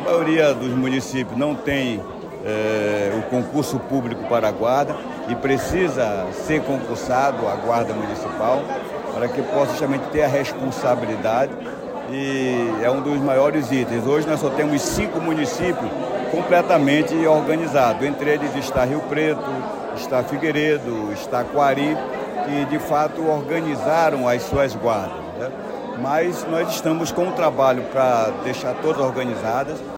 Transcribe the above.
maioria dos municípios não tem o concurso público para a guarda e precisa ser concursado a guarda municipal para que possa justamente ter a responsabilidade, e é um dos maiores itens. Hoje nós só temos 5 municípios completamente organizados, entre eles está Rio Preto, está Figueiredo, está Coari, que de fato organizaram as suas guardas, né? Mas nós estamos com um trabalho para deixar todas organizadas.